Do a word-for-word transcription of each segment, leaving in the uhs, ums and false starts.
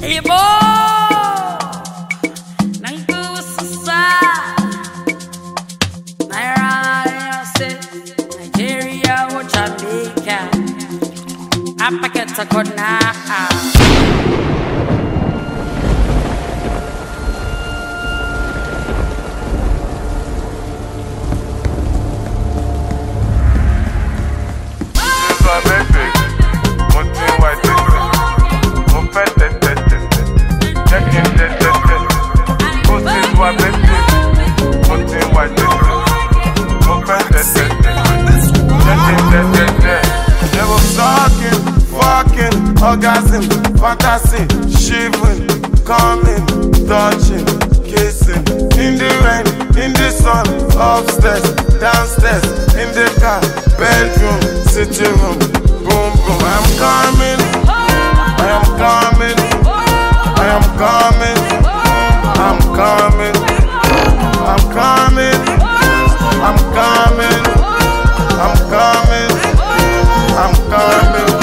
Ibo Nangusa Nigeria, Nigeria, or Jamaica. I packet a corner. Orgasm, fantasy, shivering, coming, touching, kissing. In the rain, in the sun, upstairs, downstairs, in the car, bedroom, sitting room, boom, boom. I'm coming, I am coming, I am coming, I'm coming, I'm coming, I'm coming, I'm coming, I'm coming.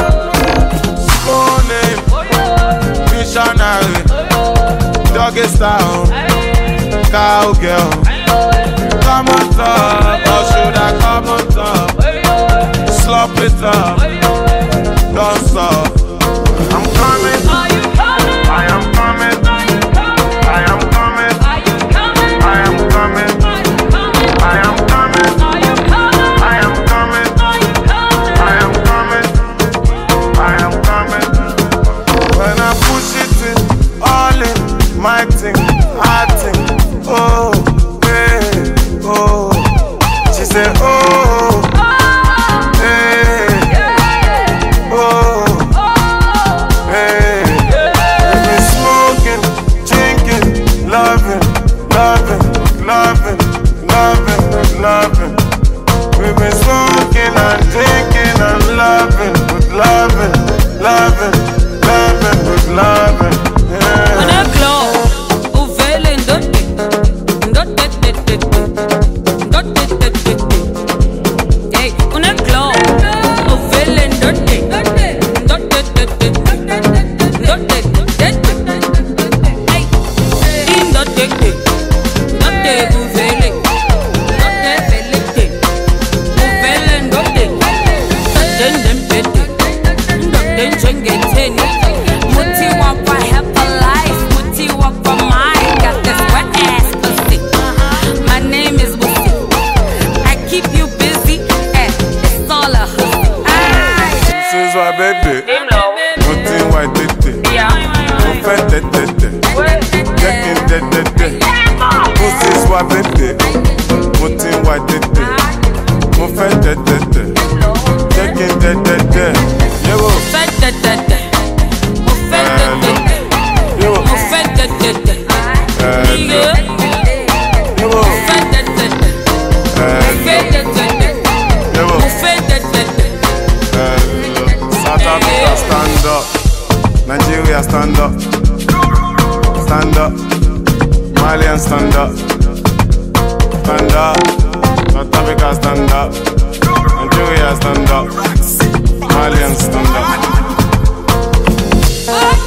Missionary, doggy style, cowgirl. Come on top, or should I come on top? Slop it up, don't stop. I'm coming, I am coming, I am coming, I am coming, I am coming, I am coming, I am coming, I am coming. When I push it in, all in, my thing, I think, oh, hey, oh. She said, oh, hey, oh, hey. We've been smoking, drinking, loving, loving, loving, loving, loving. We've been smoking and drinking and loving, with loving, loving, loving, with loving. Yeah. On a glow, o velen dotte, dotte, dotte, dotte, dotte, dotte. Hey, on a glow, o velen dotte, dotte, dotte, dotte, dotte, dotte. Hey, in dotte, dotte, o velen, dotte, velete, o velen dotte, dotte, dem pete, dotte, chengete. Mutti want for help for life, Mutti want for mine. Got this wet ass pussy. My name is Wussy. I keep you busy, and it's all a hustle. This is my baby. Nothing white tete. No fat tete. Checking tete. This is my baby. Nothing white tete. No fat tete. Checking tete. Yo. Fat tete. Mo fat tete. Yo. Mo fat tete. Nigga. Yo. Mo fat tete. Mo fat tete. Yo. Mo fat tete. South Africa stand up. Nigeria stand up. Stand up. Malian stand up. Stand up. South Africa stand up. Nigeria stand up. Malian stand up.